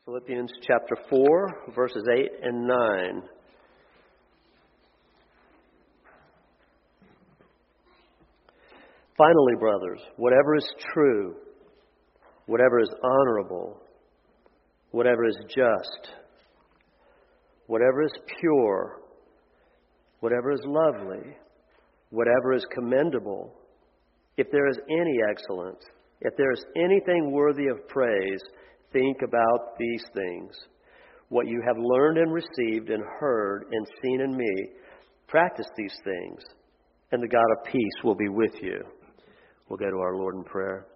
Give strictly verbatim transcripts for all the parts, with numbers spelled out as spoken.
Philippians chapter four, verses eight and nine. Finally, brothers, whatever is true, whatever is honorable, whatever is just, whatever is pure, whatever is lovely, whatever is commendable, if there is any excellence, if there is anything worthy of praise, think about these things. What you have learned and received and heard and seen in me, practice these things, and the God of peace will be with you. We'll go to our Lord in prayer.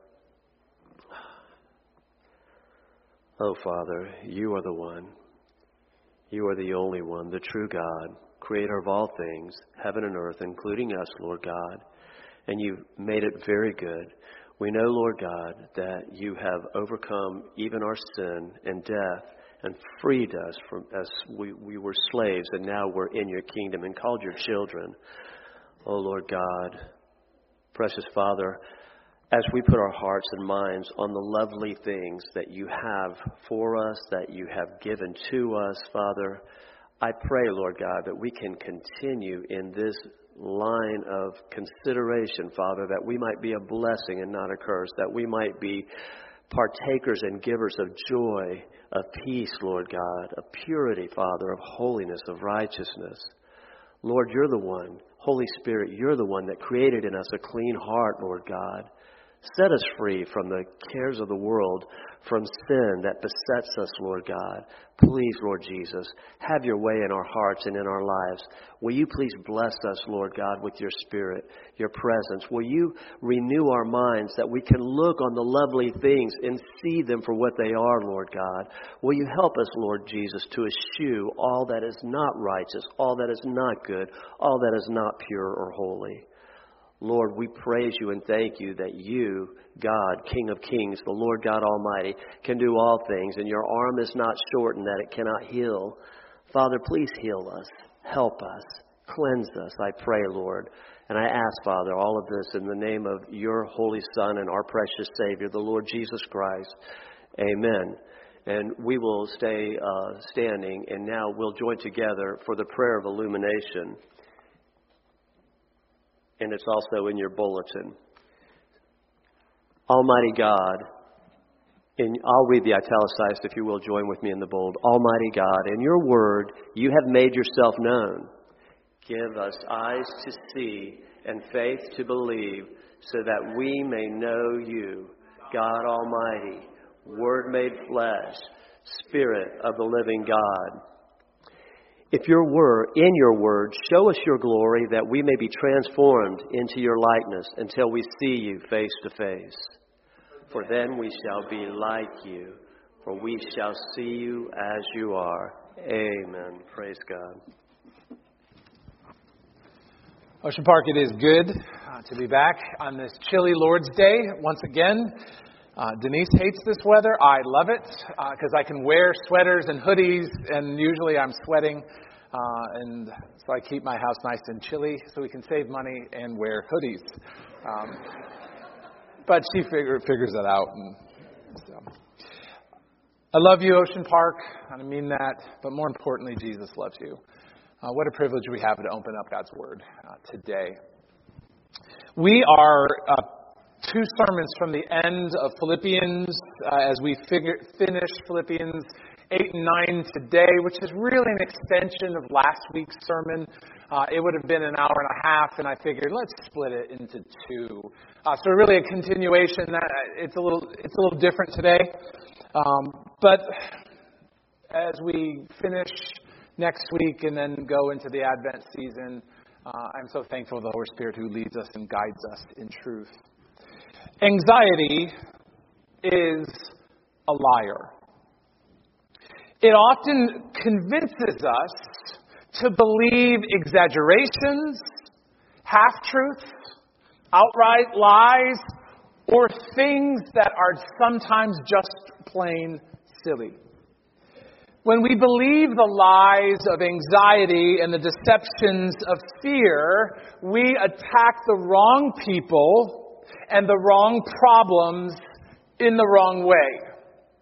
Oh, Father, you are the one. You are the only one, the true God, creator of all things, heaven and earth, including us, Lord God. And you've made it very good. We know, Lord God, that you have overcome even our sin and death and freed us from us. We, we were slaves, and now we're in your kingdom and called your children. Oh, Lord God, precious Father, as we put our hearts and minds on the lovely things that you have for us, that you have given to us, Father, I pray, Lord God, that we can continue in this line of consideration, Father, that we might be a blessing and not a curse, that we might be partakers and givers of joy, of peace, Lord God, of purity, Father, of holiness, of righteousness. Lord, you're the one. Holy Spirit, you're the one that created in us a clean heart, Lord God. Set us free from the cares of the world, from sin that besets us, Lord God. Please, Lord Jesus, have your way in our hearts and in our lives. Will you please bless us, Lord God, with your Spirit, your presence? Will you renew our minds that we can look on the lovely things and see them for what they are, Lord God? Will you help us, Lord Jesus, to eschew all that is not righteous, all that is not good, all that is not pure or holy? Lord, we praise you and thank you that you, God, King of kings, the Lord God Almighty, can do all things, and your arm is not shortened that it cannot heal. Father, please heal us, help us, cleanse us, I pray, Lord. And I ask, Father, all of this in the name of your Holy Son and our precious Savior, the Lord Jesus Christ. Amen. And we will stay uh, standing, and now we'll join together for the prayer of illumination. And it's also in your bulletin. Almighty God, and I'll read the italicized if you will join with me in the bold. Almighty God, in your word you have made yourself known. Give us eyes to see and faith to believe, so that we may know you, God Almighty, Word made flesh, Spirit of the living God. If your word, in your word, show us your glory, that we may be transformed into your likeness until we see you face to face. For then we shall be like you, for we shall see you as you are. Amen. Praise God. Ocean Park, it is good uh, to be back on this chilly Lord's Day once again. Uh, Denise hates this weather. I love it because uh, I can wear sweaters and hoodies, and usually I'm sweating. Uh, and so I keep my house nice and chilly so we can save money and wear hoodies. Um, but she figure, figures that out. And so. I love you, Ocean Park, and I mean that. But more importantly, Jesus loves you. Uh, what a privilege we have to open up God's Word uh, today. We are... Uh, Two sermons from the end of Philippians uh, as we figure, finish Philippians eight and nine today, which is really an extension of last week's sermon. Uh, it would have been an hour and a half, and I figured let's split it into two. Uh, so really a continuation. That it's a little it's a little different today, um, but as we finish next week and then go into the Advent season, uh, I'm so thankful for the Holy Spirit who leads us and guides us in truth. Anxiety is a liar. It often convinces us to believe exaggerations, half-truths, outright lies, or things that are sometimes just plain silly. When we believe the lies of anxiety and the deceptions of fear, we attack the wrong people and the wrong problems in the wrong way.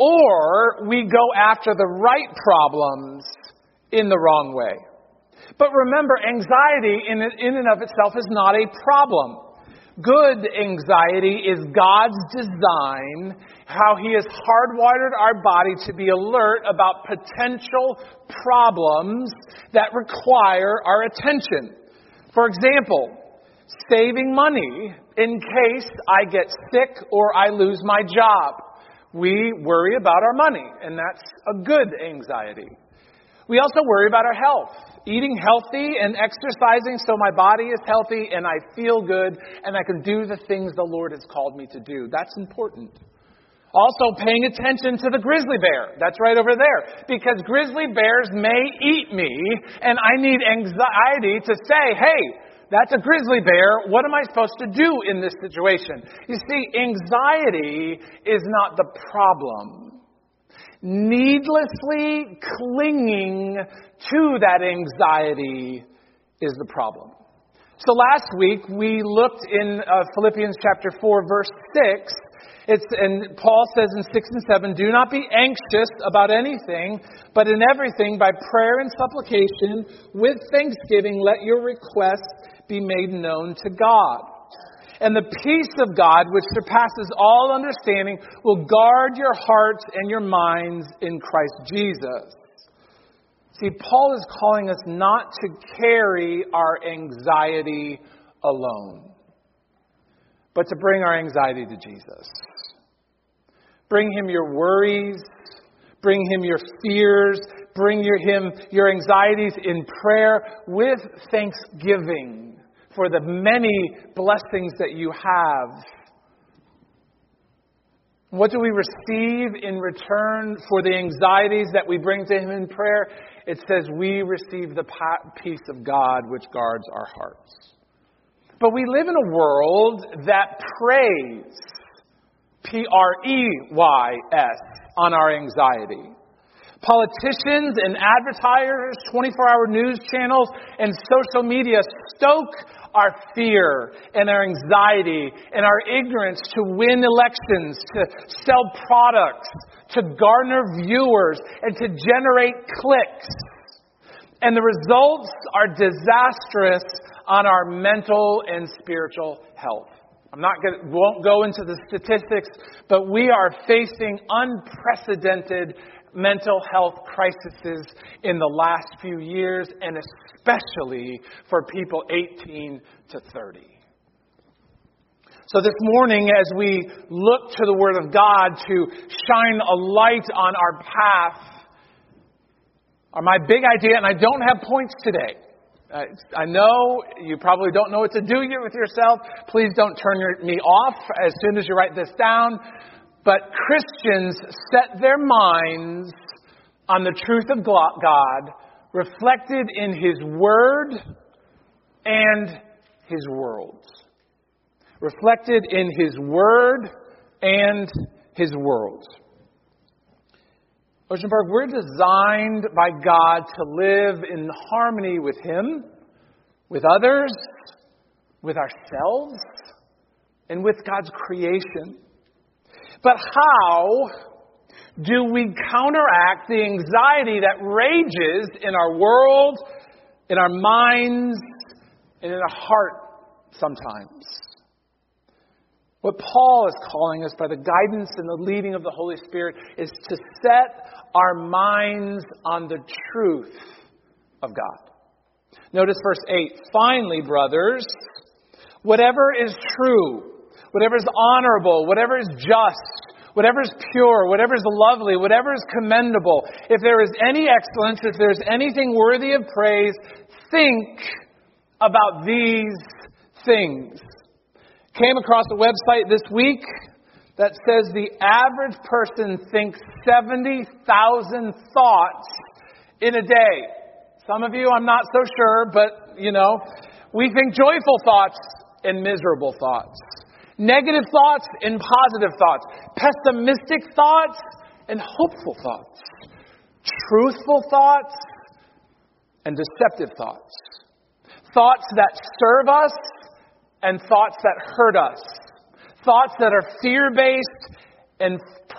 or we go after the right problems in the wrong way. But remember, anxiety in, in and of itself is not a problem. Good anxiety is God's design, how He has hardwired our body to be alert about potential problems that require our attention. For example, saving money in case I get sick or I lose my job. We worry about our money, and that's a good anxiety. We also worry about our health. Eating healthy and exercising so my body is healthy and I feel good and I can do the things the Lord has called me to do. That's important. Also paying attention to the grizzly bear. That's right over there. Because grizzly bears may eat me and I need anxiety to say, hey, that's a grizzly bear. What am I supposed to do in this situation? You see, anxiety is not the problem. Needlessly clinging to that anxiety is the problem. So last week we looked in uh, Philippians chapter four, verse six. It's, and Paul says in six and seven, do not be anxious about anything, but in everything by prayer and supplication, with thanksgiving, let your requests be made known to God. And the peace of God, which surpasses all understanding, will guard your hearts and your minds in Christ Jesus. See, Paul is calling us not to carry our anxiety alone, but to bring our anxiety to Jesus. Bring Him your worries. Bring Him your fears. Bring your, Him your anxieties in prayer with thanksgiving for the many blessings that you have. What do we receive in return for the anxieties that we bring to Him in prayer? It says we receive the peace of God which guards our hearts. But we live in a world that preys, P R E Y S, on our anxiety. Politicians and advertisers, twenty-four hour news channels, and social media stoke our fear and our anxiety and our ignorance to win elections, to sell products, to garner viewers, and to generate clicks. And the results are disastrous on our mental and spiritual health. I'm not going won't go into the statistics, but we are facing unprecedented mental health crises in the last few years, and especially for people eighteen to thirty. So this morning, as we look to the Word of God to shine a light on our path, are my big idea, and I don't have points today. Uh, I know you probably don't know what to do with yourself. Please don't turn your, me off as soon as you write this down. But Christians set their minds on the truth of God reflected in His Word and His world. Reflected in His Word and His world. Oceanburg, we're designed by God to live in harmony with Him, with others, with ourselves, and with God's creation. But how do we counteract the anxiety that rages in our world, in our minds, and in our heart sometimes? What Paul is calling us by the guidance and the leading of the Holy Spirit is to set our minds on the truth of God. Notice verse eight. Finally, brothers, whatever is true, whatever is honorable, whatever is just, whatever is pure, whatever is lovely, whatever is commendable, if there is any excellence, if there is anything worthy of praise, think about these things. Came across a website this week that says the average person thinks seventy thousand thoughts in a day. Some of you, I'm not so sure, but, you know, we think joyful thoughts and miserable thoughts. Negative thoughts and positive thoughts. Pessimistic thoughts and hopeful thoughts. Truthful thoughts and deceptive thoughts. Thoughts that serve us and thoughts that hurt us. Thoughts that are fear-based and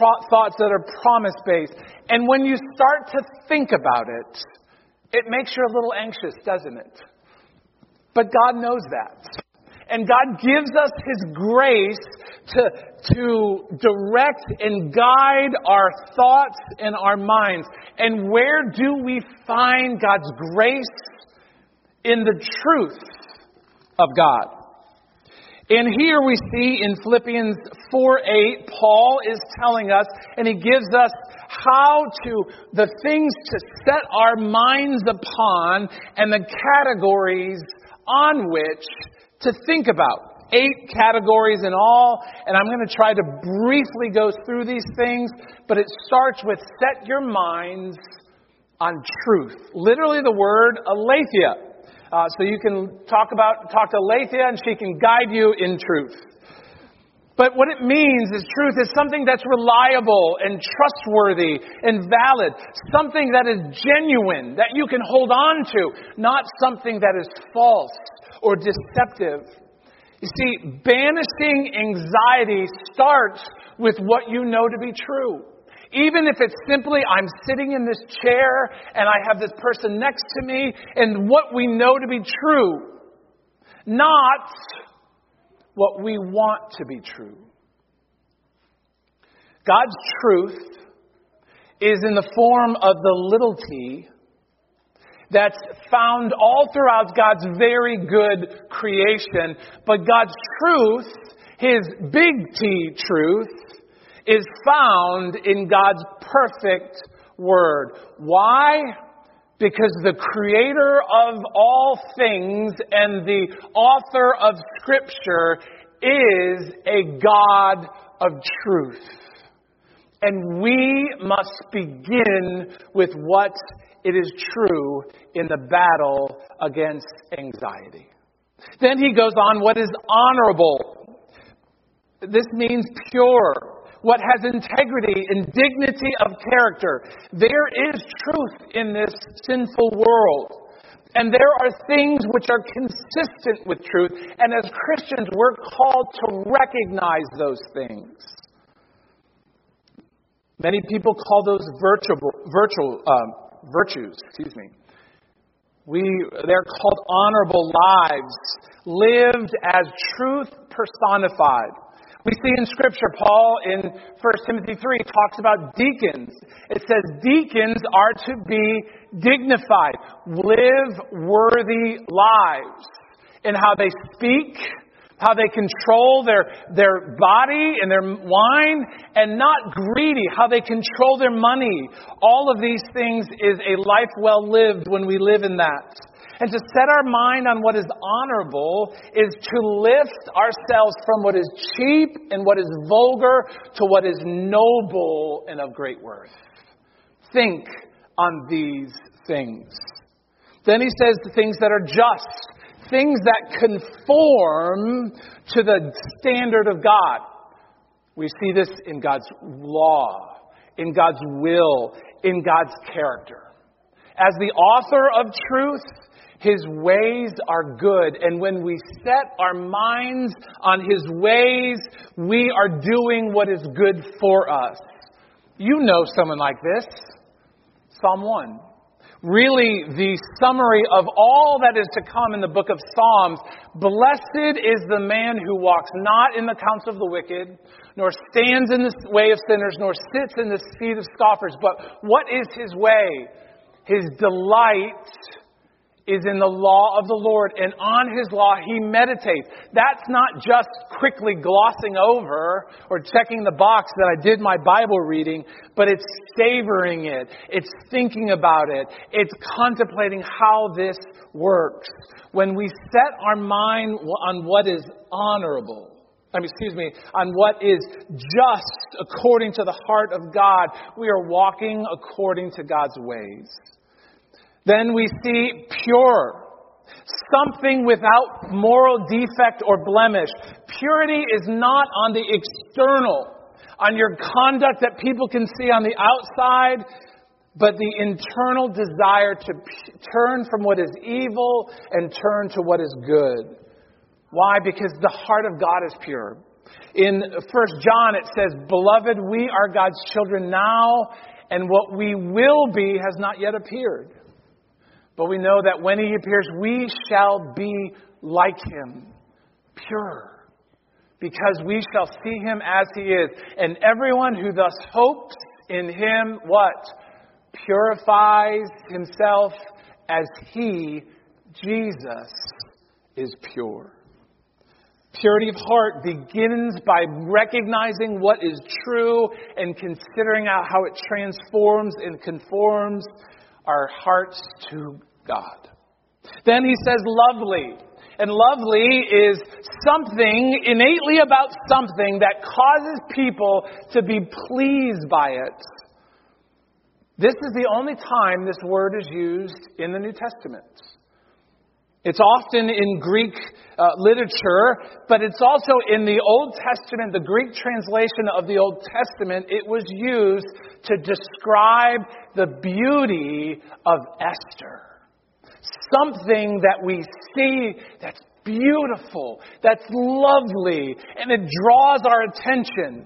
pro- thoughts that are promise-based. And when you start to think about it, it makes you a little anxious, doesn't it? But God knows that. And God gives us His grace to, to direct and guide our thoughts and our minds. And where do we find God's grace? In the truth of God. And here we see in Philippians four eight, Paul is telling us, and he gives us how to, the things to set our minds upon and the categories on which to think about. Eight categories in all, and I'm going to try to briefly go through these things, but it starts with set your minds on truth. Literally the word aletheia. Uh, so you can talk about talk to Aletheia and she can guide you in truth. But what it means is truth is something that's reliable and trustworthy and valid. Something that is genuine, that you can hold on to. Not something that is false or deceptive. You see, banishing anxiety starts with what you know to be true. Even if it's simply, I'm sitting in this chair and I have this person next to me and what we know to be true. Not what we want to be true. God's truth is in the form of the little t that's found all throughout God's very good creation. But God's truth, His big T truth, is found in God's perfect Word. Why? Because the creator of all things and the author of Scripture is a God of truth. And we must begin with what it is true in the battle against anxiety. Then he goes on, what is honorable? This means pure. What has integrity and dignity of character. There is truth in this sinful world. And there are things which are consistent with truth. And as Christians, we're called to recognize those things. Many people call those virtual, virtual um, virtues. Excuse me. We, they're called honorable lives, lived as truth personified. We see in Scripture, Paul in First Timothy three talks about deacons. It says deacons are to be dignified, live worthy lives in how they speak, how they control their, their body and their wine, and not greedy, how they control their money. All of these things is a life well lived when we live in that. And to set our mind on what is honorable is to lift ourselves from what is cheap and what is vulgar to what is noble and of great worth. Think on these things. Then he says the things that are just, things that conform to the standard of God. We see this in God's law, in God's will, in God's character. As the author of truth, His ways are good. And when we set our minds on His ways, we are doing what is good for us. You know someone like this. Psalm one. Really the summary of all that is to come in the book of Psalms. Blessed is the man who walks not in the counsel of the wicked, nor stands in the way of sinners, nor sits in the seat of scoffers. But what is his way? His delight is in the law of the Lord, and on His law He meditates. That's not just quickly glossing over or checking the box that I did my Bible reading, but it's savoring it. It's thinking about it. It's contemplating how this works. When we set our mind on what is honorable, I mean, excuse me, on what is just according to the heart of God, we are walking according to God's ways. Then we see pure, something without moral defect or blemish. Purity is not on the external, on your conduct that people can see on the outside, but the internal desire to p- turn from what is evil and turn to what is good. Why? Because the heart of God is pure. In First John it says, "Beloved, we are God's children now, and what we will be has not yet appeared. But we know that when He appears, we shall be like Him, pure, because we shall see Him as He is. And everyone who thus hopes in Him," what? "Purifies himself as He, Jesus, is pure." Purity of heart begins by recognizing what is true and considering out how it transforms and conforms our hearts to God. Then he says lovely. And lovely is something innately about something that causes people to be pleased by it. This is the only time this word is used in the New Testament. It's often in Greek uh, literature, but it's also in the Old Testament, the Greek translation of the Old Testament. It was used to describe the beauty of Esther. Something that we see that's beautiful, that's lovely, and it draws our attention.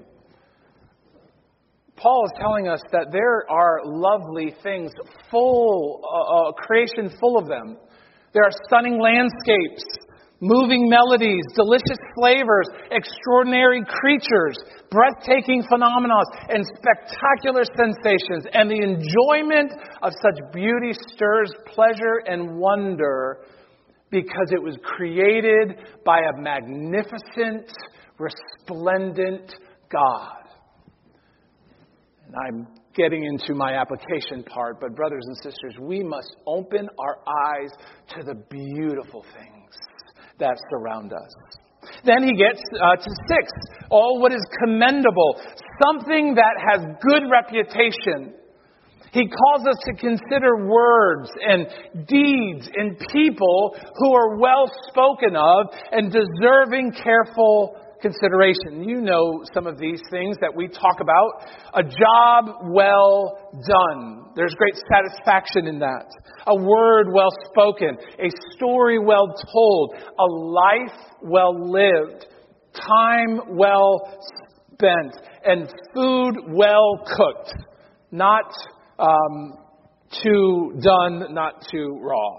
Paul is telling us that there are lovely things, full, uh, uh, creation full of them. There are stunning landscapes, moving melodies, delicious flavors, extraordinary creatures, breathtaking phenomena, and spectacular sensations. And the enjoyment of such beauty stirs pleasure and wonder because it was created by a magnificent, resplendent God. And I'm getting into my application part, but brothers and sisters, we must open our eyes to the beautiful things that surround us. Then he gets uh, to six, all what is commendable, something that has good reputation. He calls us to consider words and deeds and people who are well spoken of and deserving careful consideration. You know some of these things that we talk about. A job well done. There's great satisfaction in that. A word well spoken. A story well told. A life well lived. Time well spent. And food well cooked. Not um, too done, not too raw.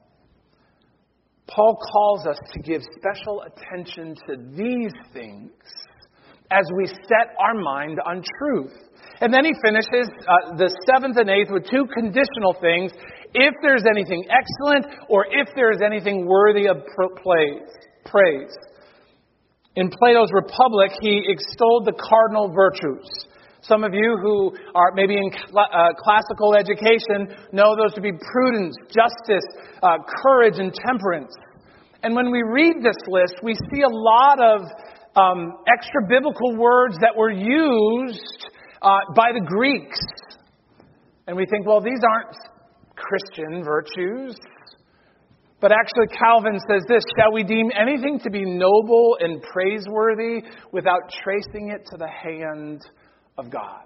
Paul calls us to give special attention to these things as we set our mind on truth. And then he finishes uh, the seventh and eighth with two conditional things. If there's anything excellent or if there is anything worthy of praise. In Plato's Republic, he extolled the cardinal virtues. Some of you who are maybe in cl- uh, classical education know those to be prudence, justice, uh, courage, and temperance. And when we read this list, we see a lot of um, extra biblical words that were used uh, by the Greeks. And we think, well, these aren't Christian virtues. But actually, Calvin says this: shall we deem anything to be noble and praiseworthy without tracing it to the hand of God?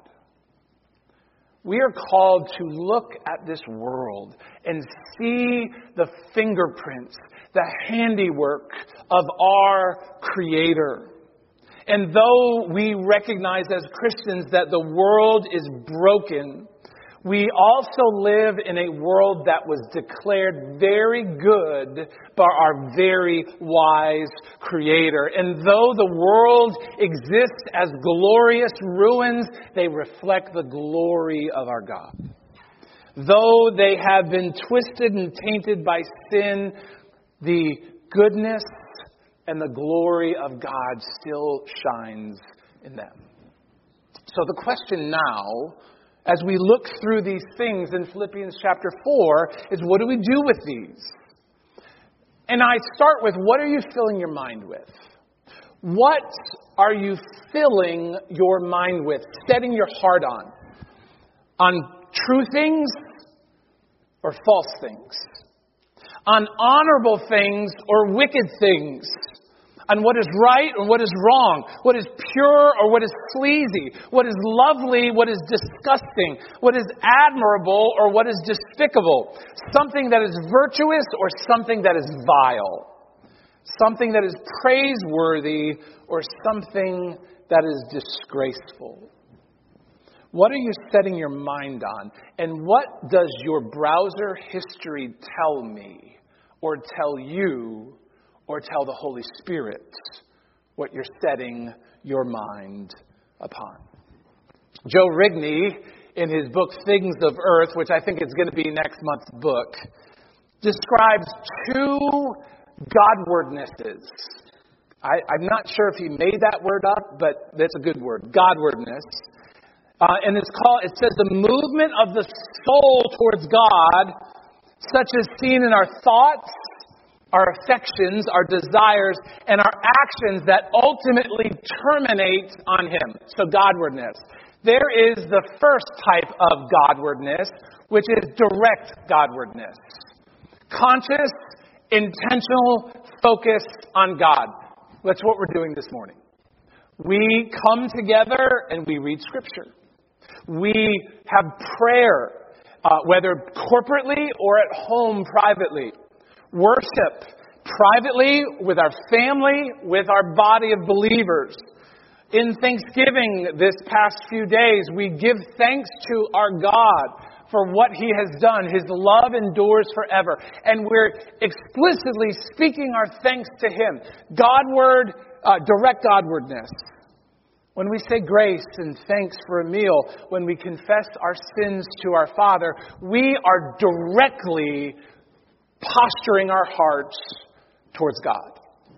We are called to look at this world and see the fingerprints, the handiwork of our Creator. And though we recognize as Christians that the world is broken, we also live in a world that was declared very good by our very wise Creator. And though the world exists as glorious ruins, they reflect the glory of our God. Though they have been twisted and tainted by sin, the goodness and the glory of God still shines in them. So the question now, as we look through these things in Philippians chapter four, is what do we do with these? And I start with, what are you filling your mind with? What are you filling your mind with, setting your heart on? On true things or false things? On honorable things or wicked things? On what is right or what is wrong, what is pure or what is sleazy, what is lovely, what is disgusting, what is admirable or what is despicable, something that is virtuous or something that is vile. something that is praiseworthy, or something that is disgraceful? What are you setting your mind on? And what does your browser history tell me, or tell you, or tell the Holy Spirit what you're setting your mind upon? Joe Rigney, in his book Things of Earth, which I think is going to be next month's book, describes two Godwardnesses. I, I'm not sure if he made that word up, but that's a good word, Godwardness. Uh, and it's called, it says, the movement of the soul towards God, such as seen in our thoughts, our affections, our desires, and our actions that ultimately terminate on Him. So Godwardness. There is the first type of Godwardness, which is direct Godwardness. Conscious, intentional focus on God. That's what we're doing this morning. We come together and we read Scripture. We have prayer, uh, whether corporately or at home privately. Worship privately with our family, with our body of believers. In Thanksgiving this past few days, we give thanks to our God for what He has done. His love endures forever. And we're explicitly speaking our thanks to Him. Godward, uh, direct Godwardness. When we say grace and thanks for a meal, when we confess our sins to our Father, we are directly posturing our hearts towards God.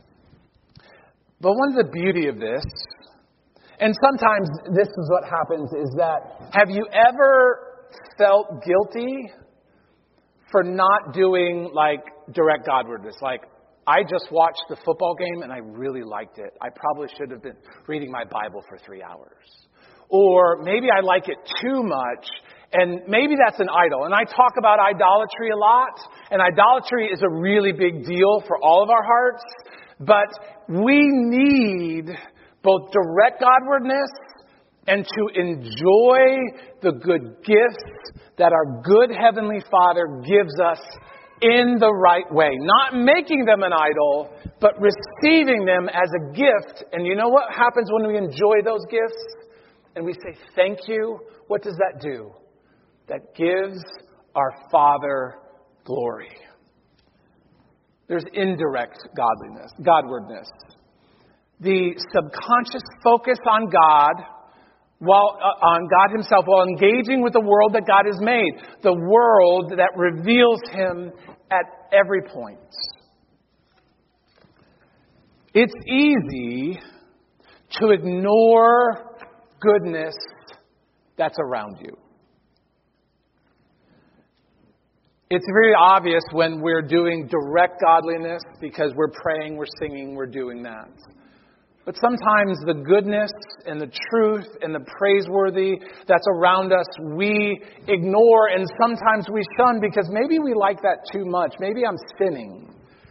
But one of the beauty of this, and sometimes this is what happens, is that, have you ever felt guilty for not doing like direct Godwardness? Like, I just watched the football game and I really liked it. I probably should have been reading my Bible for three hours. Or maybe I like it too much, and maybe that's an idol. And I talk about idolatry a lot, and idolatry is a really big deal for all of our hearts. But we need both direct Godwardness and to enjoy the good gifts that our good Heavenly Father gives us in the right way. Not making them an idol, but receiving them as a gift. And you know what happens when we enjoy those gifts? And we say, thank you. What does that do? That gives our Father glory. There's indirect godliness, Godwardness. The subconscious focus on God, while uh, on God Himself, while engaging with the world that God has made, the world that reveals Him at every point. It's easy to ignore goodness that's around you. It's very obvious when we're doing direct godliness because we're praying, we're singing, we're doing that. But sometimes the goodness and the truth and the praiseworthy that's around us, we ignore, and sometimes we shun because maybe we like that too much. Maybe I'm sinning.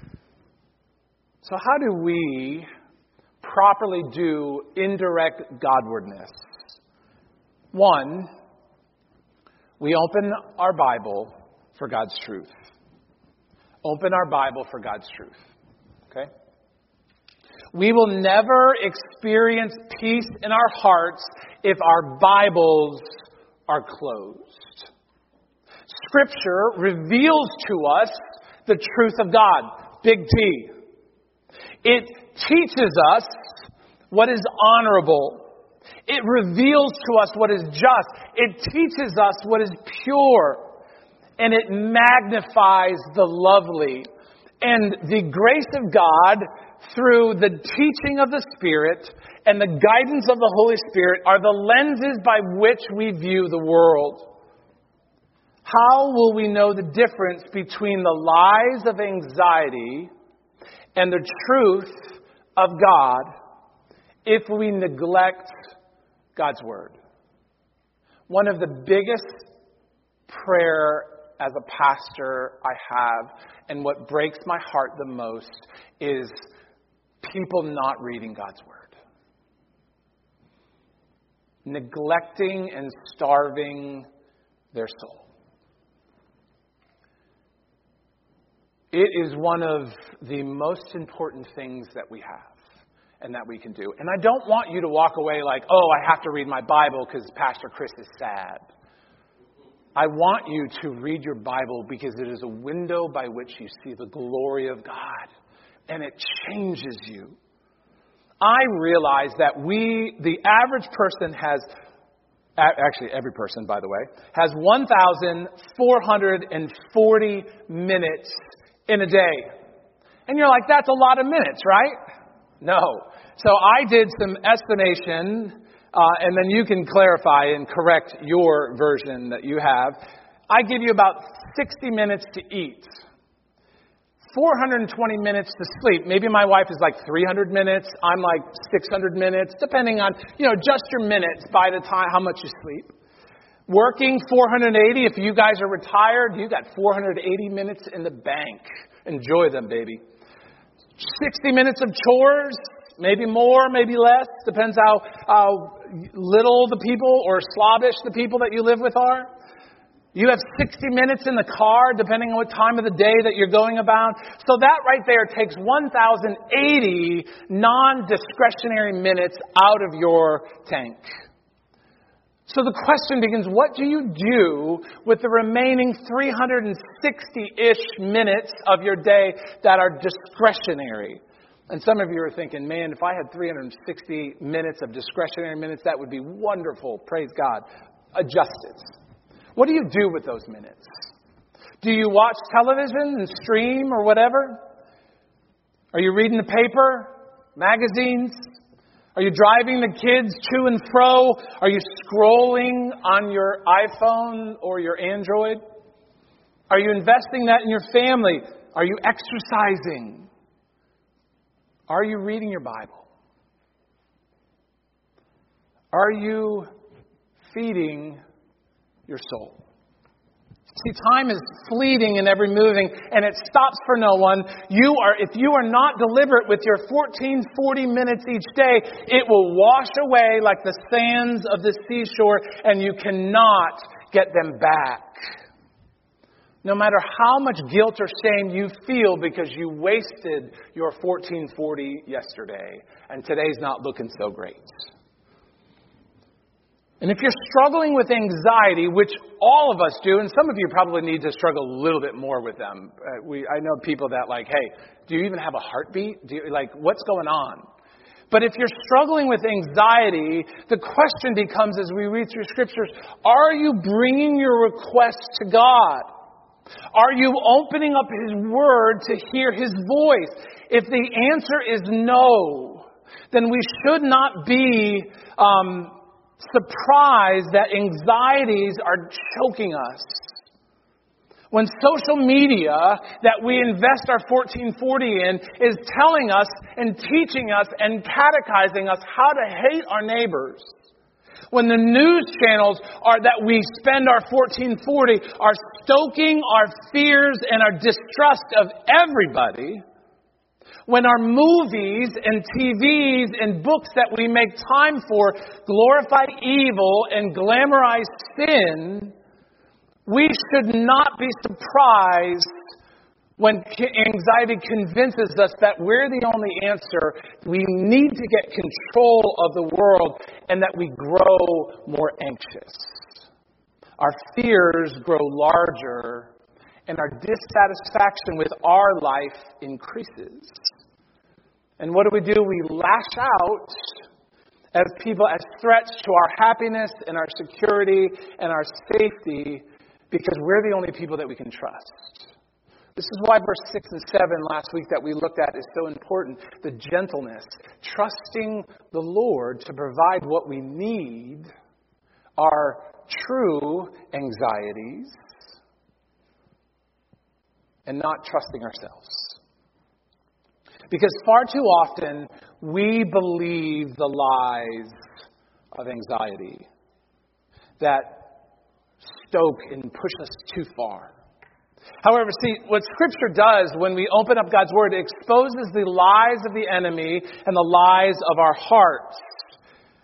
So how do we properly do indirect Godwardness? One, we open our Bible for God's truth. Open our Bible for God's truth. Okay? We will never experience peace in our hearts if our Bibles are closed. Scripture reveals to us the truth of God. Big T. It teaches us what is honorable. It reveals to us what is just. It teaches us what is pure. And it magnifies the lovely. And the grace of God, through the teaching of the Spirit and the guidance of the Holy Spirit, are the lenses by which we view the world. How will we know the difference between the lies of anxiety and the truth of God if we neglect God's Word? One of the biggest prayer as a pastor I have, and what breaks my heart the most, is people not reading God's Word. Neglecting and starving their soul. It is one of the most important things that we have and that we can do. And I don't want you to walk away like, oh, I have to read my Bible because Pastor Chris is sad. I want you to read your Bible because it is a window by which you see the glory of God. And it changes you. I realize that we, the average person has, actually every person, by the way, has one thousand four hundred forty minutes in a day. And you're like, that's a lot of minutes, right? No. So I did some estimation, uh, and then you can clarify and correct your version that you have. I give you about sixty minutes to eat, four hundred twenty minutes to sleep. Maybe my wife is like three hundred minutes. I'm like six hundred minutes, depending on, you know, just your minutes by the time how much you sleep. Working four hundred eighty. If you guys are retired, you got four hundred eighty minutes in the bank. Enjoy them, baby. sixty minutes of chores, maybe more, maybe less. Depends how, how little the people or slobbish the people that you live with are. You have sixty minutes in the car, depending on what time of the day that you're going about. So that right there takes one thousand eighty non-discretionary minutes out of your tank. So the question begins, what do you do with the remaining three hundred sixty-ish minutes of your day that are discretionary? And some of you are thinking, man, if I had three hundred sixty minutes of discretionary minutes, that would be wonderful. Praise God. Adjust it. What do you do with those minutes? Do you watch television and stream or whatever? Are you reading the paper, magazines? Are you driving the kids to and fro? Are you scrolling on your iPhone or your Android? Are you investing that in your family? Are you exercising? Are you reading your Bible? Are you feeding your soul? See, time is fleeting and ever moving, and it stops for no one. You are, if you are not deliberate with your fourteen, forty minutes each day, it will wash away like the sands of the seashore, and you cannot get them back. No matter how much guilt or shame you feel because you wasted your fourteen forty yesterday, and today's not looking so great. And if you're struggling with anxiety, which all of us do, and some of you probably need to struggle a little bit more with them. Uh, we, I know people that like, hey, do you even have a heartbeat? Do you, like, what's going on? But if you're struggling with anxiety, the question becomes as we read through scriptures, are you bringing your request to God? Are you opening up His Word to hear His voice? If the answer is no, then we should not be um, surprised that anxieties are choking us. When social media that we invest our fourteen forty in is telling us and teaching us and catechizing us how to hate our neighbors. When the news channels are that we spend our fourteen forty are stoking our fears and our distrust of everybody. When our movies and T Vs and books that we make time for glorify evil and glamorize sin, we should not be surprised when anxiety convinces us that we're the only answer. We need to get control of the world and that we grow more anxious. Our fears grow larger and our dissatisfaction with our life increases. And what do we do? We lash out as people, as threats to our happiness and our security and our safety because we're the only people that we can trust. This is why verse six and seven last week that we looked at is so important. The gentleness, trusting the Lord to provide what we need, are true anxieties, and not trusting ourselves. Because far too often, we believe the lies of anxiety that stoke and push us too far. However, see, what Scripture does when we open up God's Word, it exposes the lies of the enemy and the lies of our hearts.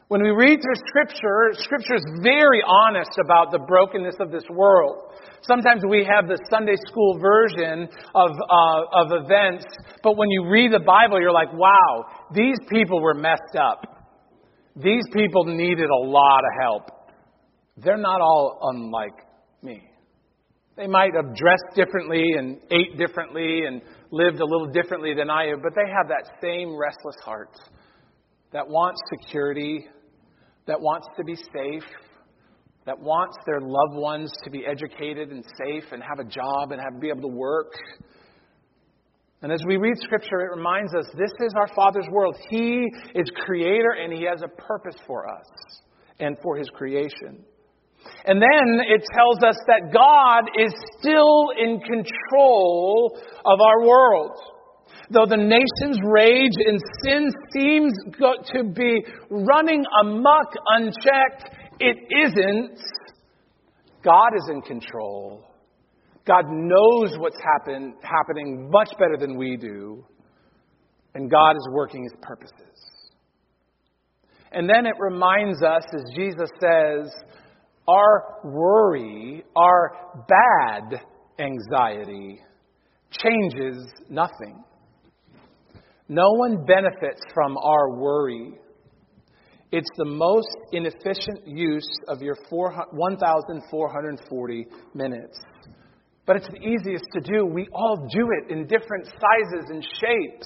When we read through Scripture, Scripture is very honest about the brokenness of this world. Sometimes we have the Sunday school version of uh, of events, but when you read the Bible, you're like, wow, these people were messed up. These people needed a lot of help. They're not all unlike me. They might have dressed differently and ate differently and lived a little differently than I have, but they have that same restless heart that wants security, that wants to be safe, that wants their loved ones to be educated and safe and have a job and have be able to work. And as we read Scripture, it reminds us this is our Father's world. He is creator and He has a purpose for us and for His creation. And then it tells us that God is still in control of our world. Though the nation's rage and sin seems to be running amok unchecked, it isn't. God is in control. God knows what's happen, happening much better than we do. And God is working His purposes. And then it reminds us, as Jesus says, our worry, our bad anxiety changes nothing. No one benefits from our worry. It's the most inefficient use of your one thousand four hundred forty minutes. But it's the easiest to do. We all do it in different sizes and shapes.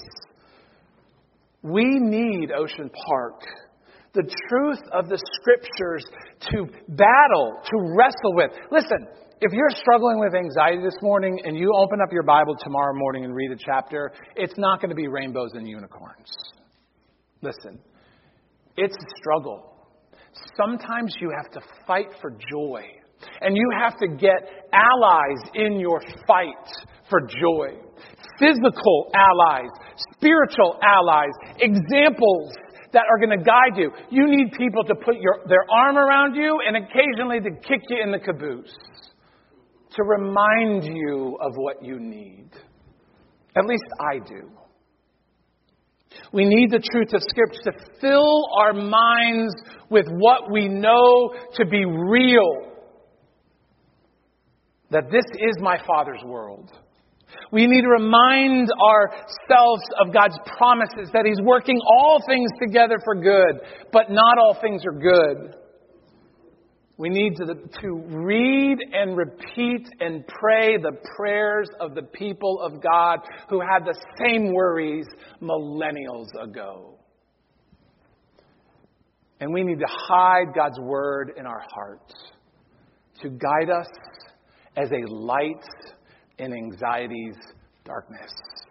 We need Ocean Park, the truth of the Scriptures, to battle, to wrestle with. Listen, if you're struggling with anxiety this morning and you open up your Bible tomorrow morning and read a chapter, it's not going to be rainbows and unicorns. Listen, it's a struggle. Sometimes you have to fight for joy. And you have to get allies in your fight for joy. Physical allies, spiritual allies, examples that are going to guide you. You need people to put your, their arm around you and occasionally to kick you in the caboose. To remind you of what you need. At least I do. We need the truth of Scripture to fill our minds with what we know to be real. That this is my Father's world. We need to remind ourselves of God's promises that He's working all things together for good, but not all things are good. We need to, to read and repeat and pray the prayers of the people of God who had the same worries millennials ago. And we need to hide God's Word in our hearts to guide us as a light in anxiety's darkness.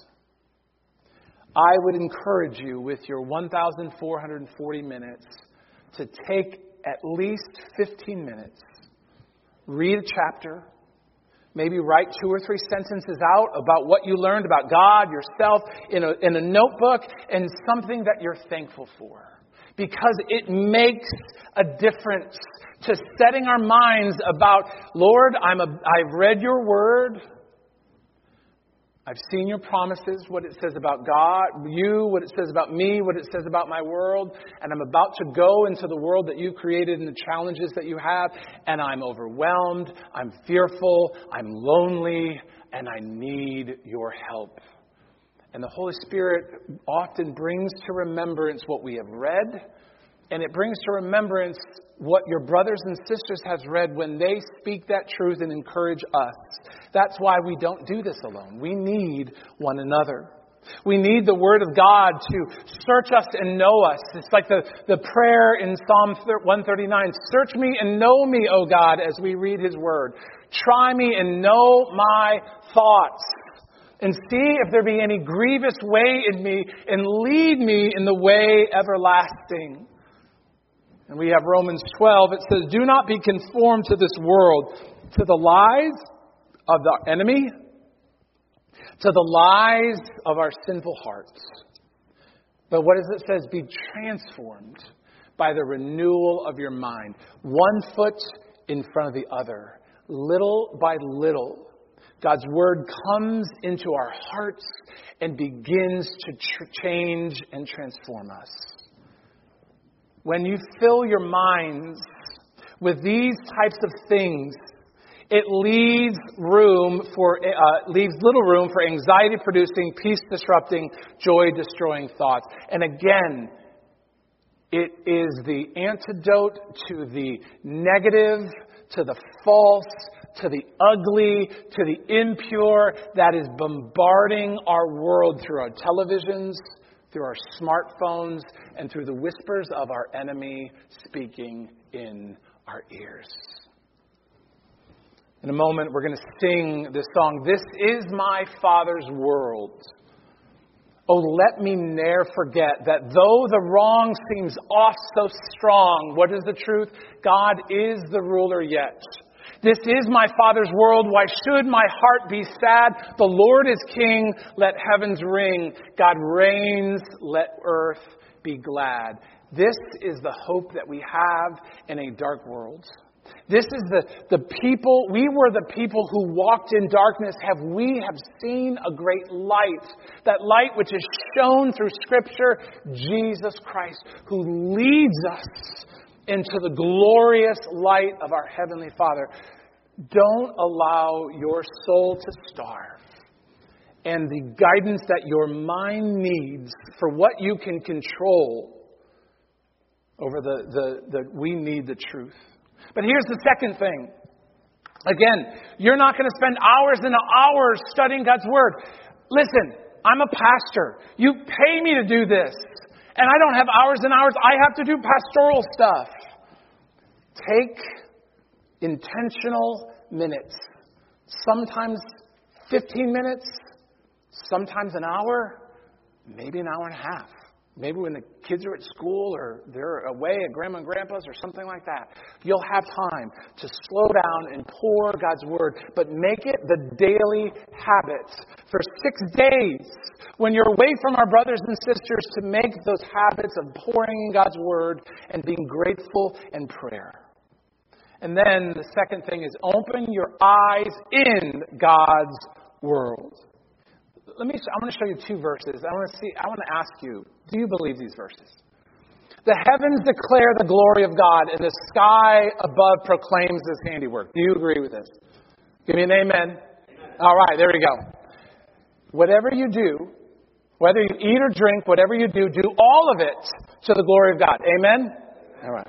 I would encourage you with your one thousand four hundred forty minutes to take at least fifteen minutes. Read a chapter. Maybe write two or three sentences out about what you learned about God, yourself, in a, in a notebook, and something that you're thankful for. Because it makes a difference to setting our minds about, Lord, I'm a, I've read your word. I've seen your promises, what it says about God, you, what it says about me, what it says about my world. And I'm about to go into the world that you created and the challenges that you have. And I'm overwhelmed. I'm fearful. I'm lonely. And I need your help. And the Holy Spirit often brings to remembrance what we have read. And it brings to remembrance what your brothers and sisters have read when they speak that truth and encourage us. That's why we don't do this alone. We need one another. We need the Word of God to search us and know us. It's like the, the prayer in Psalm one thirty-nine. Search me and know me, O God, as we read His Word. Try me and know my thoughts. And see if there be any grievous way in me, and lead me in the way everlasting. And we have Romans twelve. It says, do not be conformed to this world, to the lies of the enemy, to the lies of our sinful hearts. But what does it say? Be transformed by the renewal of your mind. One foot in front of the other. Little by little, God's Word comes into our hearts and begins to tr- change and transform us. when you fill your minds with these types of things, it leaves room for uh, leaves little room for anxiety-producing, peace-disrupting, joy-destroying thoughts. And again, it is the antidote to the negative, to the false, to the ugly, to the impure that is bombarding our world through our televisions, through our smartphones, and through the whispers of our enemy speaking in our ears. In a moment, we're going to sing this song, "This is my Father's world." Oh, let me ne'er forget that though the wrong seems oft so strong, what is the truth? God is the ruler yet. This is my Father's world. Why should my heart be sad? The Lord is King. Let heavens ring. God reigns. Let earth be glad. This is the hope that we have in a dark world. This is the, the people, we were the people who walked in darkness. Have we have seen a great light? That light which is shown through Scripture, Jesus Christ, who leads us into the glorious light of our Heavenly Father. Don't allow your soul to starve. And the guidance that your mind needs for what you can control over the, the, the we need the truth. But here's the second thing. Again, you're not going to spend hours and hours studying God's Word. Listen, I'm a pastor. You pay me to do this. And I don't have hours and hours. I have to do pastoral stuff. Take intentional minutes. Sometimes fifteen minutes. Sometimes an hour. Maybe an hour and a half. Maybe when the kids are at school or they're away at Grandma and Grandpa's or something like that. You'll have time to slow down and pour God's Word. But make it the daily habit for six days when you're away from our brothers and sisters, to make those habits of pouring in God's Word and being grateful in prayer. And then the second thing is open your eyes in God's world. Let me. I want to show you two verses. I want to see. I want to ask you: do you believe these verses? The heavens declare the glory of God, and the sky above proclaims His handiwork. Do you agree with this? Give me an amen. Amen. All right, there we go. Whatever you do, whether you eat or drink, whatever you do, do all of it to the glory of God. Amen. All right.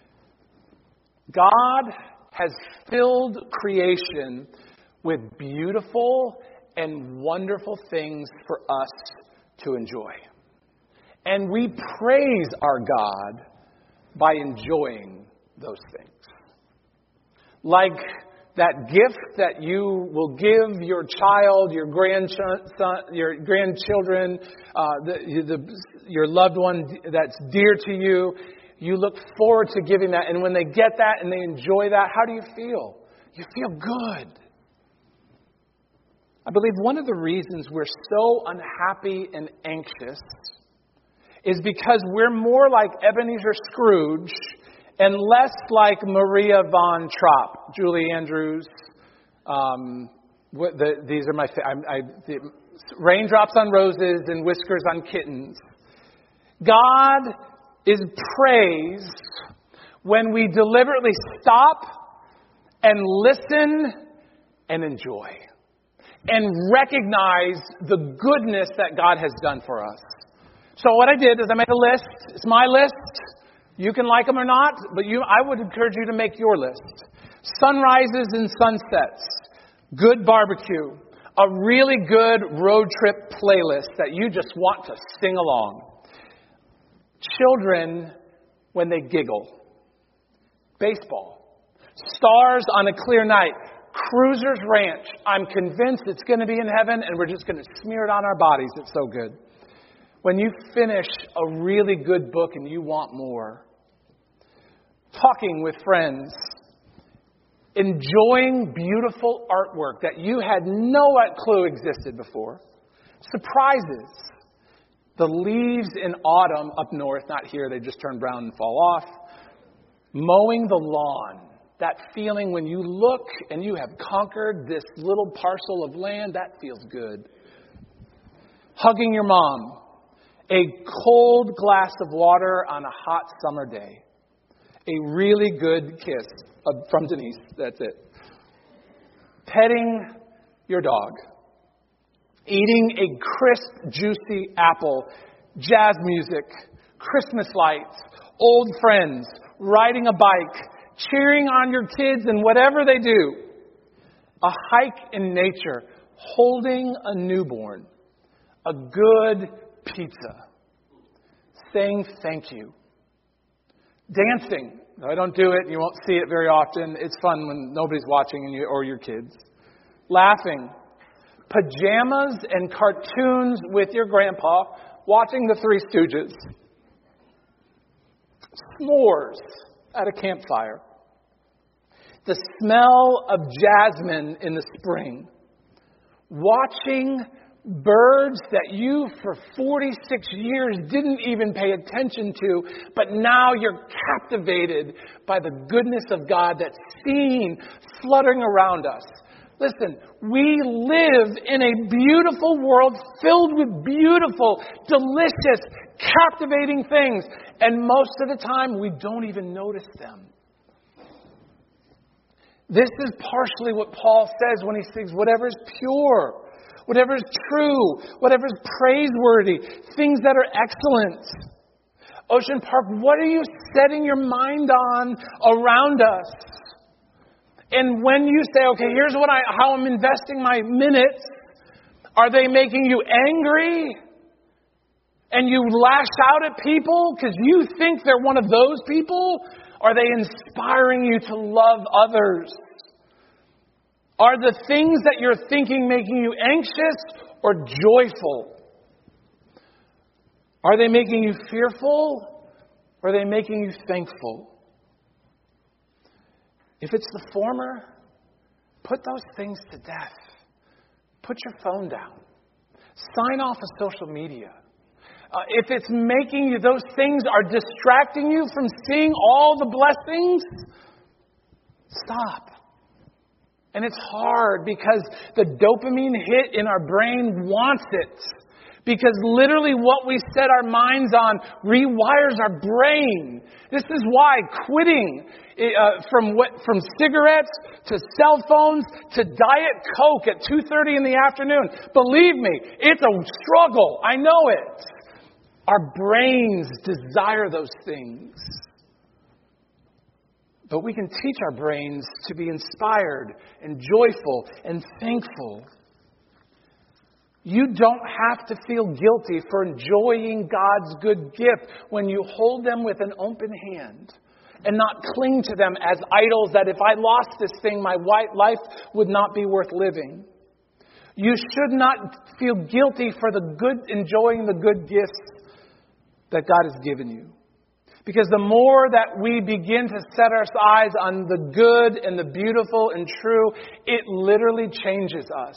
God has filled creation with beautiful and wonderful things for us to enjoy. And we praise our God by enjoying those things. Like that gift that you will give your child, your grandson, your grandchildren, uh, the, the, your loved one that's dear to you. You look forward to giving that. And when they get that and they enjoy that, how do you feel? You feel good. I believe one of the reasons we're so unhappy and anxious is because we're more like Ebenezer Scrooge and less like Maria von Trapp, Julie Andrews. Um, what the, these are my I, I, the, raindrops on roses and whiskers on kittens. God is praised when we deliberately stop and listen and enjoy. And recognize the goodness that God has done for us. So what I did is I made a list. It's my list. You can like them or not, but you, I would encourage you to make your list. Sunrises and sunsets. Good barbecue. A really good road trip playlist that you just want to sing along. Children when they giggle. Baseball. Stars on a clear night. Cruiser's Ranch. I'm convinced it's going to be in heaven and we're just going to smear it on our bodies. It's so good. When you finish a really good book and you want more. Talking with friends. Enjoying beautiful artwork that you had no clue existed before. Surprises. The leaves in autumn up north, not here, they just turn brown and fall off. Mowing the lawn. That feeling when you look and you have conquered this little parcel of land, that feels good. Hugging your mom A cold glass of water on a hot summer day. A really good kiss uh, from Denise. That's it. Petting your dog. Eating a crisp, juicy apple. Jazz music. Christmas lights. Old friends. Riding a bike. Cheering on your kids and whatever they do. A hike in nature. Holding a newborn. A good pizza. Saying thank you. Dancing. I don't do it. You won't see it very often. It's fun when nobody's watching and you, or your kids. Laughing. Pajamas and cartoons with your grandpa. Watching the Three Stooges. S'mores at a campfire. The smell of jasmine in the spring. Watching birds that you for forty-six years didn't even pay attention to, but now you're captivated by the goodness of God that's seen fluttering around us. Listen, we live in a beautiful world filled with beautiful, delicious, captivating things, and most of the time we don't even notice them. This is partially what Paul says when he says, whatever is pure, whatever is true, whatever is praiseworthy, things that are excellent. Ocean Park, what are you setting your mind on around us? And when you say, okay, here's what I, how I'm investing my minutes, are they making you angry? And you lash out at people because you think they're one of those people? Are they inspiring you to love others? Are the things that you're thinking making you anxious or joyful? Are they making you fearful or are they making you thankful? If it's the former, put those things to death. Put your phone down. Sign off of social media. Uh, if it's making you, those things are distracting you from seeing all the blessings, stop. And it's hard because the dopamine hit in our brain wants it. Because literally what we set our minds on rewires our brain. This is why quitting uh, from what, from cigarettes to cell phones to Diet Coke at two thirty in the afternoon. Believe me, it's a struggle. I know it. Our brains desire those things. But we can teach our brains to be inspired and joyful and thankful. You don't have to feel guilty for enjoying God's good gift when you hold them with an open hand and not cling to them as idols that if I lost this thing, my life would not be worth living. You should not feel guilty for the good, enjoying the good gifts that God has given you. Because the more that we begin to set our eyes on the good and the beautiful and true, it literally changes us.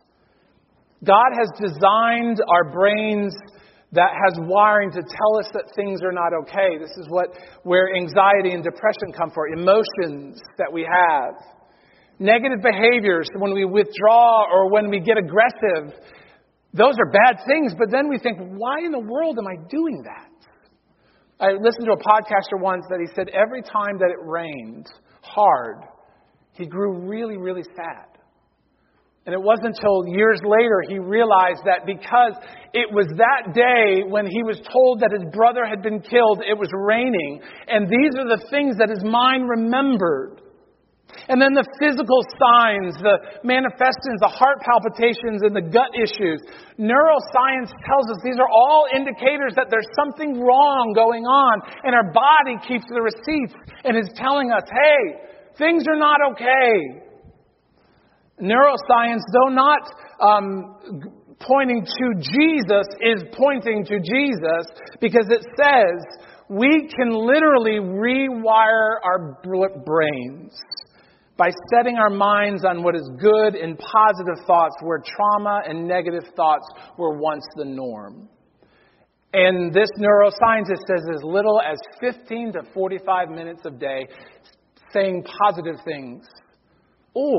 God has designed our brains that has wiring to tell us that things are not okay. This is what where anxiety and depression come from. Emotions that we have. Negative behaviors when we withdraw or when we get aggressive. Those are bad things, but then we think, why in the world am I doing that? I listened to a podcaster once that he said every time that it rained hard, he grew really, really sad. And it wasn't until years later he realized that because it was that day when he was told that his brother had been killed, it was raining. And these are the things that his mind remembered. And then the physical signs, the manifestations, the heart palpitations, and the gut issues. Neuroscience tells us these are all indicators that there's something wrong going on. And our body keeps the receipts and is telling us, hey, things are not okay. Neuroscience, though not um, pointing to Jesus, is pointing to Jesus because it says we can literally rewire our brains by setting our minds on what is good and positive thoughts where trauma and negative thoughts were once the norm. And this neuroscientist says as little as fifteen to forty-five minutes a day saying positive things.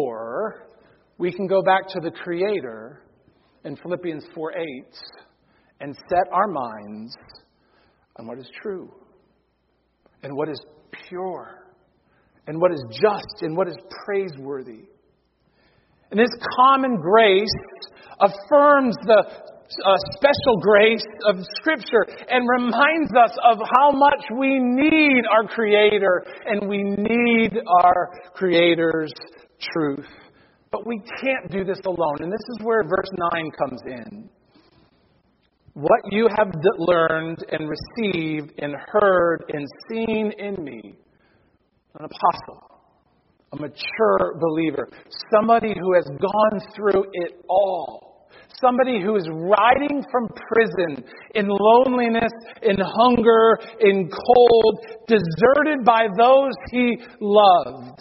Or we can go back to the Creator in Philippians four eight and set our minds on what is true and what is pure and what is just and what is praiseworthy. And this common grace affirms the uh, special grace of Scripture and reminds us of how much we need our Creator and we need our Creator's truth. But we can't do this alone. And this is where verse nine comes in. What you have learned and received and heard and seen in me, an apostle, a mature believer, somebody who has gone through it all, somebody who is riding from prison in loneliness, in hunger, in cold, deserted by those he loved.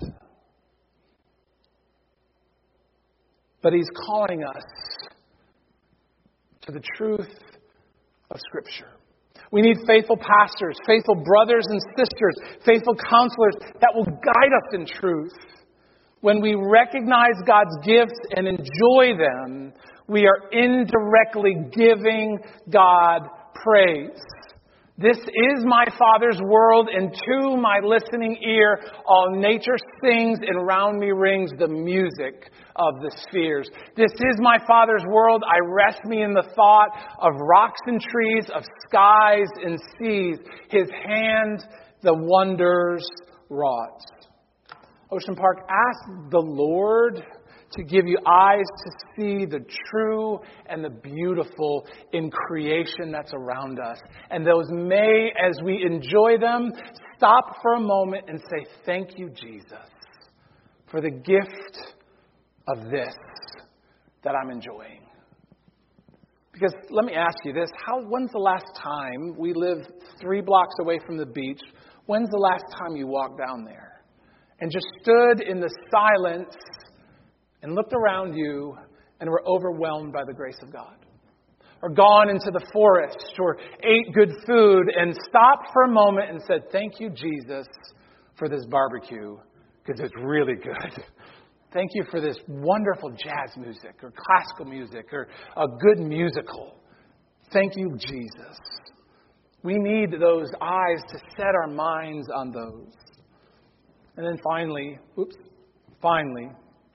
But he's calling us to the truth of Scripture. We need faithful pastors, faithful brothers and sisters, faithful counselors that will guide us in truth. When we recognize God's gifts and enjoy them, we are indirectly giving God praise. This is my Father's world, and to my listening ear, all nature sings and round me rings the music of the spheres. This is my Father's world. I rest me in the thought of rocks and trees, of skies and seas. His hand the wonders wrought. Ocean Park, ask the Lord to give you eyes to see the true and the beautiful in creation that's around us. And those may, as we enjoy them, stop for a moment and say, thank you, Jesus, for the gift of this that I'm enjoying. Because let me ask you this, how, when's the last time, we live three blocks away from the beach, when's the last time you walked down there and just stood in the silence and looked around you and were overwhelmed by the grace of God? Or gone into the forest or ate good food and stopped for a moment and said, thank you, Jesus, for this barbecue because it's really good. Thank you for this wonderful jazz music or classical music or a good musical. Thank you, Jesus. We need those eyes to set our minds on those. And then finally, oops, finally,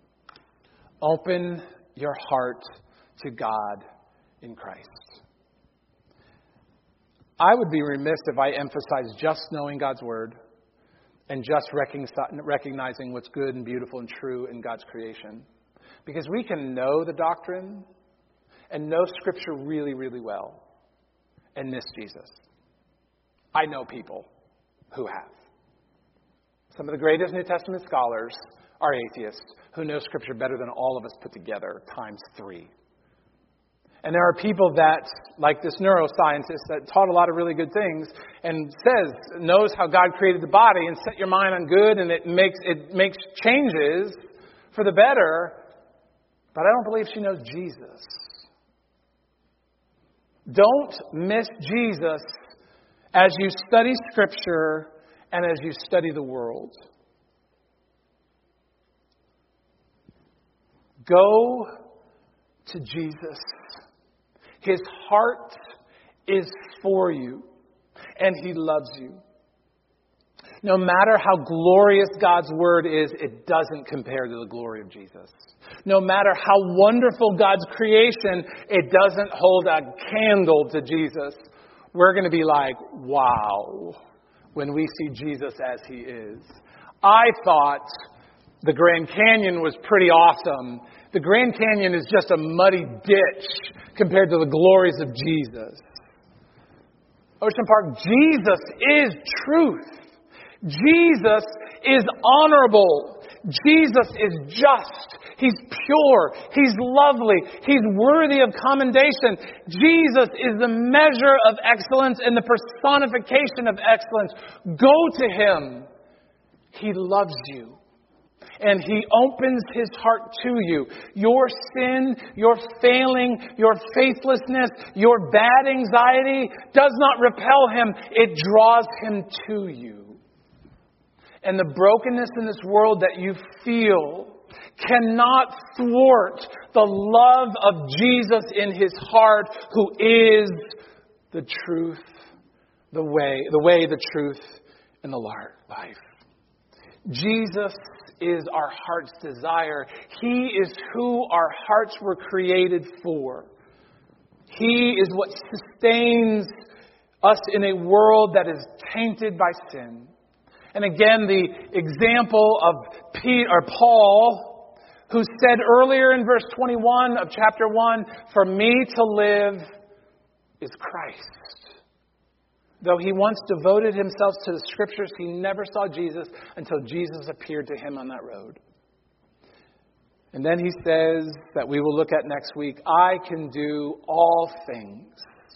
open your heart to God in Christ. I would be remiss if I emphasized just knowing God's Word and just recognizing what's good and beautiful and true in God's creation. Because we can know the doctrine and know Scripture really, really well and miss Jesus. I know people who have. Some of the greatest New Testament scholars are atheists who know Scripture better than all of us put together, times three. And there are people that, like this neuroscientist that taught a lot of really good things and says, knows how God created the body and set your mind on good and it makes it makes changes for the better. But I don't believe she knows Jesus. Don't miss Jesus as you study Scripture and as you study the world. Go to Jesus. His heart is for you, and He loves you. No matter how glorious God's Word is, it doesn't compare to the glory of Jesus. No matter how wonderful God's creation, it doesn't hold a candle to Jesus. We're going to be like, wow, when we see Jesus as He is. I thought the Grand Canyon was pretty awesome. The Grand Canyon is just a muddy ditch compared to the glories of Jesus. Ocean Park, Jesus is truth. Jesus is honorable. Jesus is just. He's pure. He's lovely. He's worthy of commendation. Jesus is the measure of excellence and the personification of excellence. Go to Him. He loves you. And He opens His heart to you. Your sin, your failing, your faithlessness, your bad anxiety does not repel Him. It draws Him to you. And the brokenness in this world that you feel cannot thwart the love of Jesus in his heart, who is the truth, the way, the way, the truth, and the life. Jesus is our heart's desire. He is who our hearts were created for. He is what sustains us in a world that is tainted by sin. And again, the example of Pete, or Paul, who said earlier in verse twenty-one of chapter one, "For me to live is Christ." Though he once devoted himself to the Scriptures, he never saw Jesus until Jesus appeared to him on that road. And then he says, that we will look at next week, "I can do all things,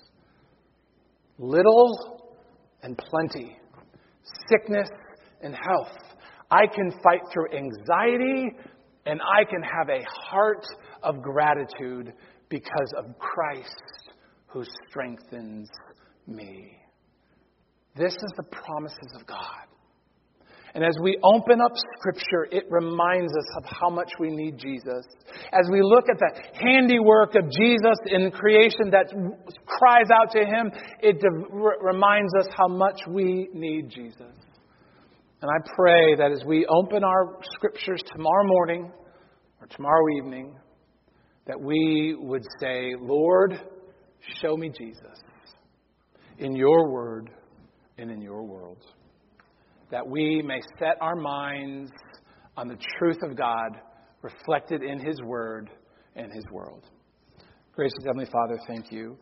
little and plenty, sickness and health. I can fight through anxiety, and I can have a heart of gratitude because of Christ who strengthens me." This is the promises of God. And as we open up Scripture, it reminds us of how much we need Jesus. As we look at the handiwork of Jesus in creation that cries out to him, it reminds us how much we need Jesus. And I pray that as we open our Scriptures tomorrow morning or tomorrow evening, that we would say, "Lord, show me Jesus in your word and in your world." That we may set our minds on the truth of God reflected in his word and his world. Gracious Heavenly Father, thank you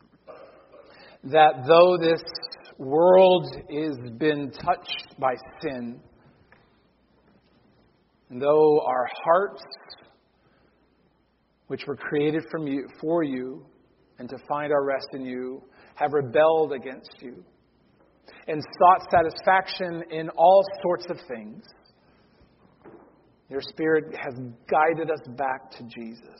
that though this world has been touched by sin, and though our hearts, which were created from you, for you and to find our rest in you, have rebelled against you and sought satisfaction in all sorts of things, your Spirit has guided us back to Jesus.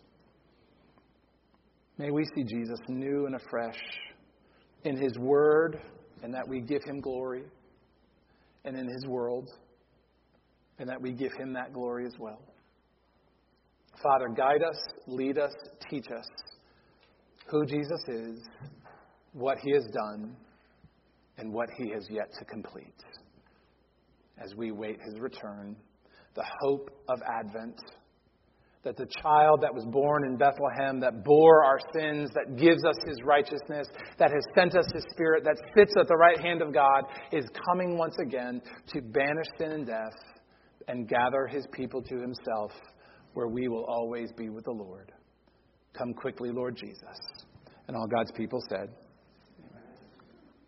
May we see Jesus new and afresh in his word, and that we give him glory, and in his world, and that we give him that glory as well. Father, guide us, lead us, teach us who Jesus is, what he has done, and what he has yet to complete. As we wait his return, the hope of Advent, that the child that was born in Bethlehem, that bore our sins, that gives us his righteousness, that has sent us his Spirit, that sits at the right hand of God, is coming once again to banish sin and death and gather his people to himself, where we will always be with the Lord. Come quickly, Lord Jesus. And all God's people said,